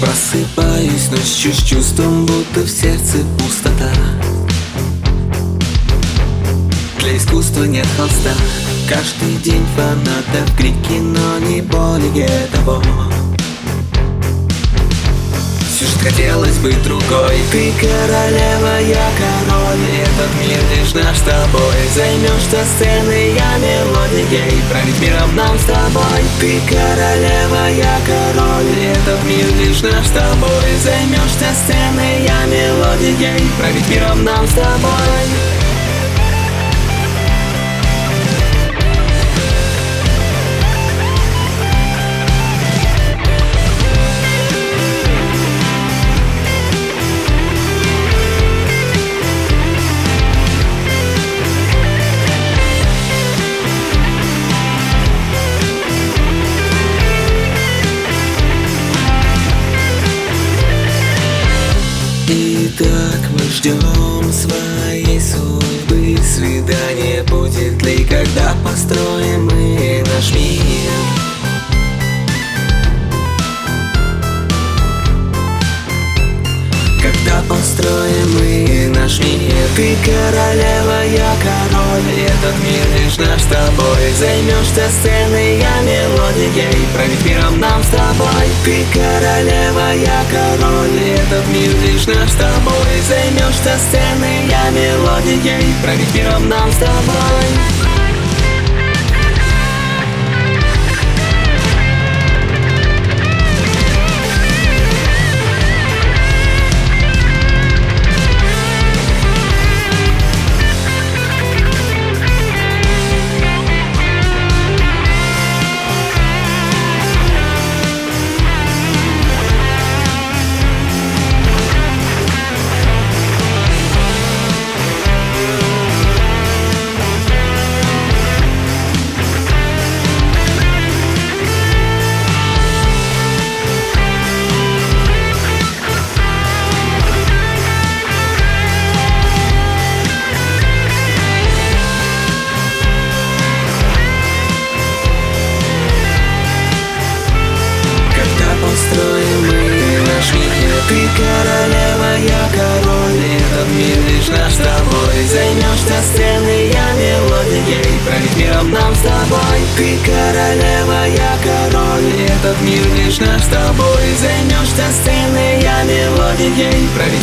Просыпаюсь ночью с чувством, будто в сердце пустота. Для искусства нет холста. Каждый день фанатов крики, но не более того. Сюжет хотелось быть другой. Ты королева, я король. Этот мир лишь наш с тобой. Займешься сценой, я мелодией. Править миром нам с тобой. Ты королева, я король. Этот мир лишь наш с тобой. Займешься сценой, я мелодией. Править миром нам с тобой. Итак, мы ждем своей судьбы. Свидание будет ли, когда построим мы наш мир? Когда построим мы наш мир? Ты королева, я король. Этот мир лишь наш с тобой. Займешься сценой, я мелодией. Править миром нам с тобой. Ты королева, я король. Этот мир лишь наш с тобой. Займешься сценой, я мелодией. Править миром нам с тобой. Построим мы наш мир. Ты королева, я король. Этот мир лишь наш с тобой. Займешься сценой, я мелодией. Править миром нам с тобой. Ты королева, я король. Этот мир лишь наш с тобой. Займешься сценой, я мелодией.